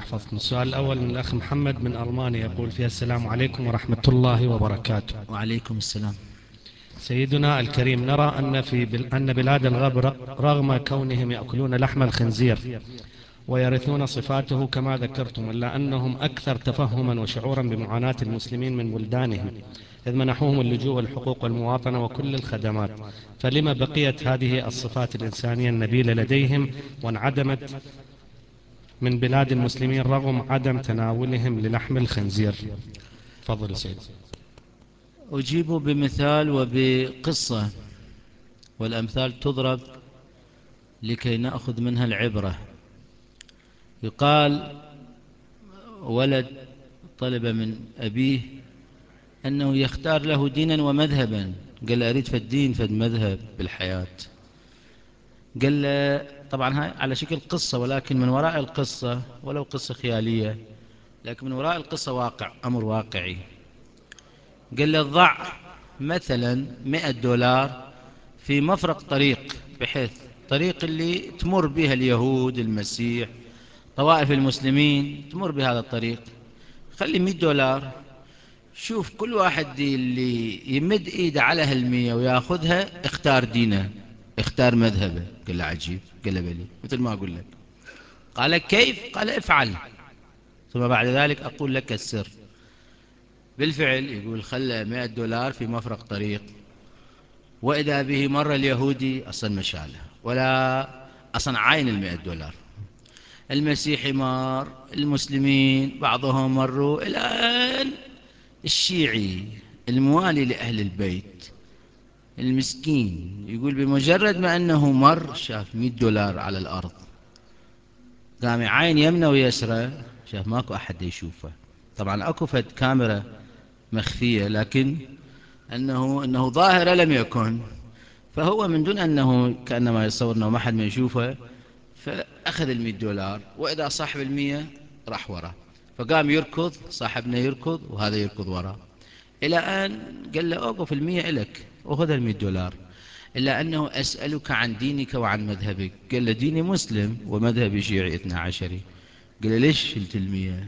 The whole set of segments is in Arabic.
يحفظكم. السؤال الأول من الأخ محمد من ألمانيا، يقول فيها: السلام عليكم ورحمة الله وبركاته. وعليكم السلام. سيدنا الكريم، نرى أن بلاد الغرب رغم كونهم يأكلون لحم الخنزير ويرثون صفاته كما ذكرتم، إلا أنهم أكثر تفهما وشعورا بمعاناة المسلمين من بلدانهم، إذ منحوهم اللجوء والحقوق والمواطنة وكل الخدمات، فلما بقيت هذه الصفات الإنسانية النبيلة لديهم وانعدمت من بلاد المسلمين رغم عدم تناولهم للحم الخنزير؟ تفضل سيد. أجيب بمثال وبقصة، والأمثال تضرب لكي نأخذ منها العبرة. يقال ولد طلب من أبيه أنه يختار له دينا ومذهبا، قال له أريد فد دين فد مذهب بالحياة. قال له طبعا هاي على شكل قصة، ولكن من وراء القصة، ولو قصة خيالية لكن من وراء القصة واقع، أمر واقعي. قال له ضع مثلا $100 في مفرق طريق، بحيث الطريق اللي تمر بها اليهود المسيح طوائف المسلمين تمر بهذا الطريق، خلي $100. شوف كل واحد اللي يمد ايده على هالمية وياخذها اختار دينه، اختار مذهبه. قال له عجيب، قال له بلي مثل ما اقول لك. قال كيف؟ قال افعل ثم بعد ذلك اقول لك السر. بالفعل يقول خلى $100 في مفرق طريق، واذا به مر اليهودي اصلا مشاله ولا اصلا عاين $100. المسيحي مار، المسلمين بعضهم مروا، الآن الشيعي الموالي لأهل البيت المسكين يقول بمجرد ما أنه مر شاف $100 على الأرض، قام يعاين يمنه ويسره، شاف ماكو أحد يشوفه. طبعا أكو فد كاميرا مخفية، لكن أنه ظاهرة لم يكن، فهو من دون أنه كأنما يتصور أنه ما حد ما يشوفه، فأخذ $100، وإذا صاحب 100 راح وراه، فقام يركض، صاحبنا يركض وهذا يركض وراه، إلى أن قال له أوقف 100 إلك وخذ $100. إلا أنه أسألك عن دينك وعن مذهبك. قال له ديني مسلم ومذهبي شيعي 12. قال له ليش شلت 100؟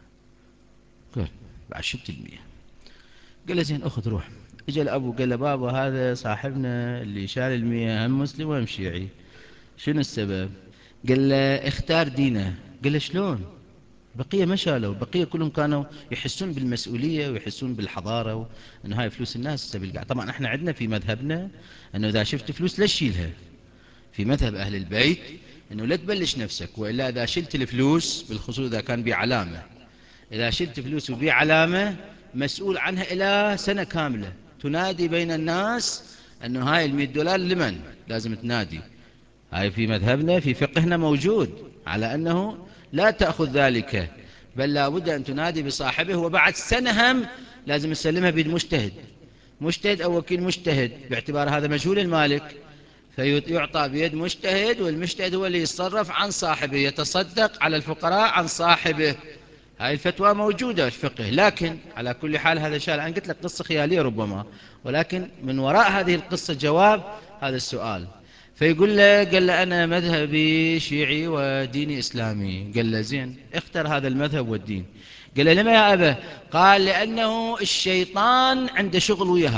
قال بعد شلت 100. قال له زين أخذ روح. اجى الأبو قال له بابا هذا صاحبنا اللي شال 100 هم مسلم وهم شيعي، شنو السبب؟ قال له اختار دينه. قال له شلون؟ بقية ما شالوا، بقية كلهم كانوا يحسون بالمسؤولية ويحسون بالحضارة، انه هاي فلوس الناس تبي القاع. طبعا احنا عندنا في مذهبنا انه اذا شفت فلوس لا تشيلها، في مذهب اهل البيت انه لا تبلش نفسك، والا اذا شلت الفلوس بالخصوص اذا كان بي علامة، اذا شلت فلوس وبي علامة مسؤول عنها الى سنة كاملة، تنادي بين الناس انه هاي $100 لمن لازم تنادي. هاي في مذهبنا في فقهنا موجود على أنه لا تأخذ ذلك، بل لا بد أن تنادي بصاحبه، وبعد سنة هم لازم تسلمها بيد مجتهد، مجتهد أو وكيل مجتهد، باعتبار هذا مجهول المالك، فيعطى بيد مجتهد، والمجتهد هو اللي يتصرف عن صاحبه، يتصدق على الفقراء عن صاحبه. هاي الفتوى موجودة في الفقه. لكن على كل حال هذا شأن، أنا قلت لك قصة خيالية ربما، ولكن من وراء هذه القصة جواب هذا السؤال. فيقول له، قال له أنا مذهبي شيعي وديني إسلامي. قال له زين اختر هذا المذهب والدين. قال له لما يا أبا؟ قال لأنه الشيطان عنده شغل ويا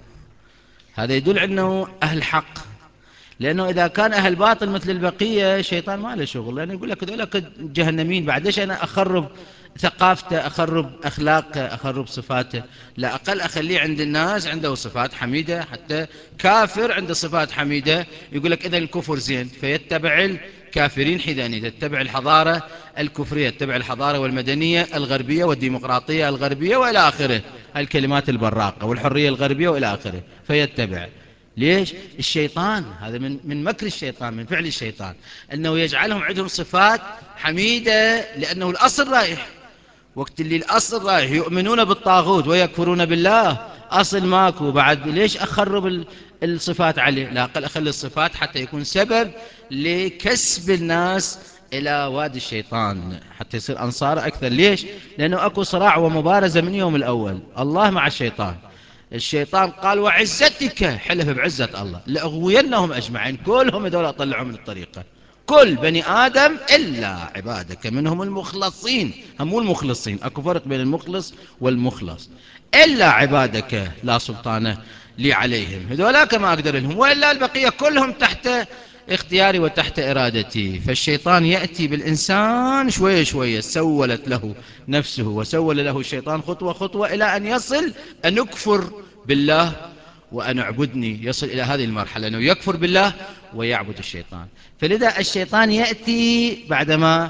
هذا يدل أنه أهل حق، لأنه إذا كان أهل باطل مثل البقية الشيطان ما له شغل، لأنه يقول لك هذول جهنميين، بعد ليش أنا أخرب ثقافته، أخرب أخلاقه، أخرب صفاته؟ لا أقل أخليه عند الناس عنده صفات حميدة، حتى كافر عنده صفات حميدة، يقول لك إذا الكفر زين فيتبع الكافرين، حيث تتبع الحضارة الكفرية، تتبع الحضارة والمدنية الغربية والديمقراطية الغربية وإلى آخره، الكلمات البراقة والحرية الغربية وإلى آخره، فيتبع. ليش؟ الشيطان هذا من مكر الشيطان، من فعل الشيطان، أنه يجعلهم عندهم صفات حميدة، لأنه الأصل رايح. وقت اللي الأصل رايح يؤمنون بالطاغوت ويكفرون بالله، أصل ماكو، بعد ليش أخرب الصفات عليه؟ لا أقل أخلي الصفات حتى يكون سبب لكسب الناس إلى وادي الشيطان، حتى يصير أنصار أكثر. ليش؟ لأنه أكو صراع ومبارزة من يوم الأول، الله مع الشيطان. الشيطان قال وعزتك، حلف بعزة الله لأغوينهم أجمعين، كلهم هذول أطلعوا من الطريقة، كل بني آدم إلا عبادك منهم المخلصين. هم مو المخلصين، أكو فرق بين المخلص والمخلص. إلا عبادك لا سلطان لي عليهم، هذولاك ما أقدر لهم، وإلا البقية كلهم تحت اختياري وتحت إرادتي. فالشيطان يأتي بالإنسان شوية شوية، سولت له نفسه وسول له الشيطان خطوة خطوة إلى أن يصل أن يكفر بالله وأن اعبدني. يصل إلى هذه المرحلة أنه يكفر بالله ويعبد الشيطان. فلذا الشيطان يأتي بعدما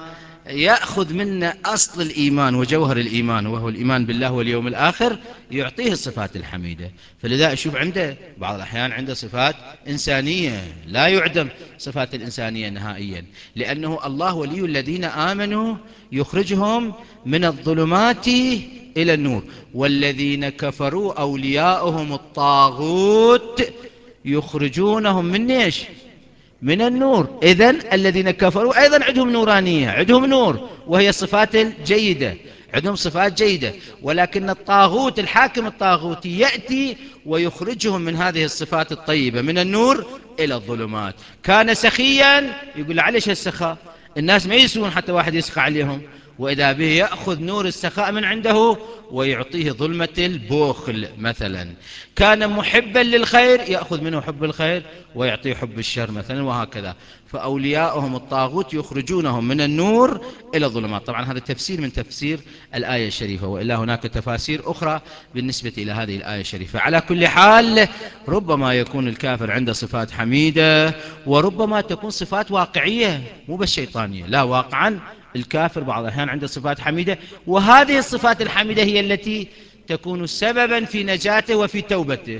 يأخذ منا أصل الإيمان وجوهر الإيمان، وهو الإيمان بالله واليوم الآخر، يعطيه الصفات الحميدة. فلذا أشوف عنده بعض الأحيان عنده صفات إنسانية، لا يعدم صفات الإنسانية نهائيا، لأنه الله ولي الذين آمنوا يخرجهم من الظلمات إلى النور، والذين كفروا أولياؤهم الطاغوت يخرجونهم من إيش؟ من النور. إذن الذين كفروا أيضا عندهم نورانية، عندهم نور، وهي الصفات الجيدة، عندهم صفات جيدة، ولكن الطاغوت الحاكم الطاغوتي يأتي ويخرجهم من هذه الصفات الطيبة من النور إلى الظلمات. كان سخيا، يقول عليش السخاء؟ الناس ما يسوون حتى واحد يسخى عليهم، وإذا به يأخذ نور السخاء من عنده ويعطيه ظلمة البخل مثلا. كان محبا للخير، يأخذ منه حب الخير ويعطيه حب الشر مثلا، وهكذا. فأولياؤهم الطاغوت يخرجونهم من النور إلى الظلمات. طبعا هذا تفسير من تفسير الآية الشريفة، وإلا هناك تفاسير أخرى بالنسبة إلى هذه الآية الشريفة. على كل حال، ربما يكون الكافر عنده صفات حميدة، وربما تكون صفات واقعية مو بس شيطانية، لا، واقعا الكافر بعض الأحيان عنده صفات حميدة، وهذه الصفات الحميدة هي التي تكون سببا في نجاته وفي توبته.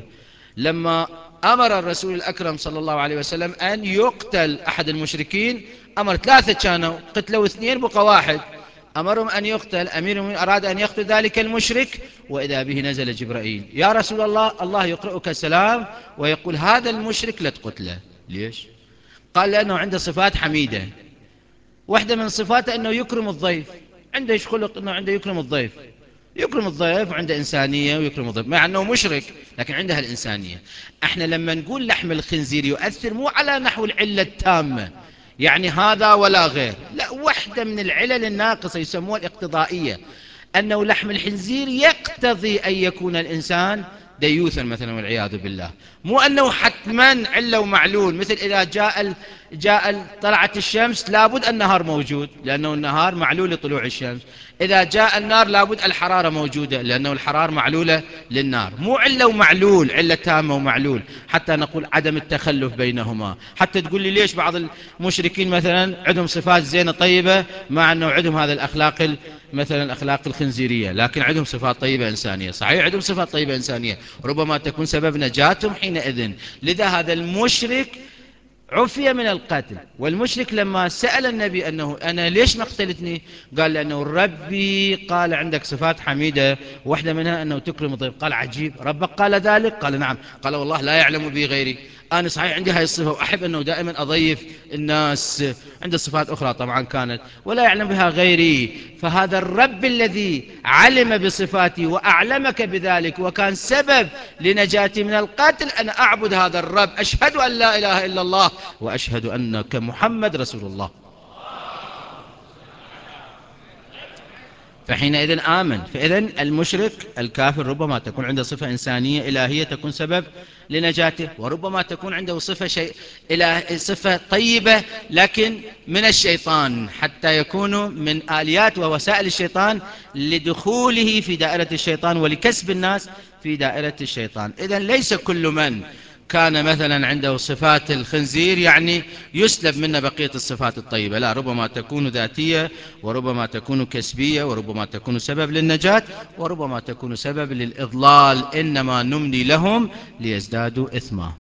لما أمر الرسول الأكرم صلى الله عليه وسلم أن يقتل أحد المشركين، أمر 3 كانوا، قتلوا 2 بقى واحد، أمرهم أن يقتل. أمير المؤمنين أراد أن يقتل ذلك المشرك، وإذا به نزل جبرائيل: يا رسول الله، الله يقرأك السلام ويقول هذا المشرك لا تقتله. ليش؟ قال لأنه عنده صفات حميدة. واحدة من صفاته أنه يكرم الضيف، عنده إيش خلق أنه عنده يكرم الضيف، يكرم الضيف، وعنده إنسانية ويكرم الضيف، مع أنه مشرك لكن عنده الإنسانية. احنا لما نقول لحم الخنزير يؤثر، مو على نحو العلة التامة، يعني هذا ولا غير، لا، واحدة من العلل الناقصة يسموها الاقتضائية، أنه لحم الخنزير يقتضي أن يكون الإنسان ديوثا مثلا والعياذ بالله، مو أنه حتما علة ومعلول. مثل إذا طلعت الشمس لابد النهار موجود، لأنه النهار معلول لطلوع الشمس. إذا جاء النار لابد الحرارة موجودة، لأنه الحرارة معلولة للنار. مو علة ومعلول، علة تامة ومعلول، حتى نقول عدم التخلف بينهما. حتى تقول لي ليش بعض المشركين مثلا عندهم صفات زينة طيبة مع أنه عندهم هذا الأخلاق مثلا الأخلاق الخنزيرية، لكن عندهم صفات طيبة إنسانية. صحيح عندهم صفات طيبة إنسانية، ربما تكون سبب نجاتهم حينئذ. لذا هذا المشرك عفي من القتل. والمشرك لما سأل النبي أنه أنا ليش ما قتلتني، قال لأنه ربي قال عندك صفات حميدة، واحدة منها أنه تكرم الضيف. قال عجيب، ربك قال ذلك؟ قال نعم. قال والله لا يعلم بي غيري، أنا صحيح عندي هاي الصفة وأحب أنه دائما أضيف الناس، عند صفات أخرى طبعا كانت، ولا يعلم بها غيري. فهذا الرب الذي علم بصفاتي وأعلمك بذلك وكان سبب لنجاتي من القتل، أنا أعبد هذا الرب، أشهد أن لا إله إلا الله وأشهد أنك محمد رسول الله. فحينئذ آمن. فإذن المشرك الكافر ربما تكون عنده صفة إنسانية إلهية تكون سبب لنجاته، وربما تكون عنده صفة طيبة لكن من الشيطان، حتى يكون من آليات ووسائل الشيطان لدخوله في دائرة الشيطان ولكسب الناس في دائرة الشيطان. إذن ليس كل من كان مثلا عنده صفات الخنزير يعني يسلب منا بقية الصفات الطيبة، لا، ربما تكون ذاتية، وربما تكون كسبية، وربما تكون سبب للنجاة، وربما تكون سبب للإضلال. إنما نملي لهم ليزدادوا إثما.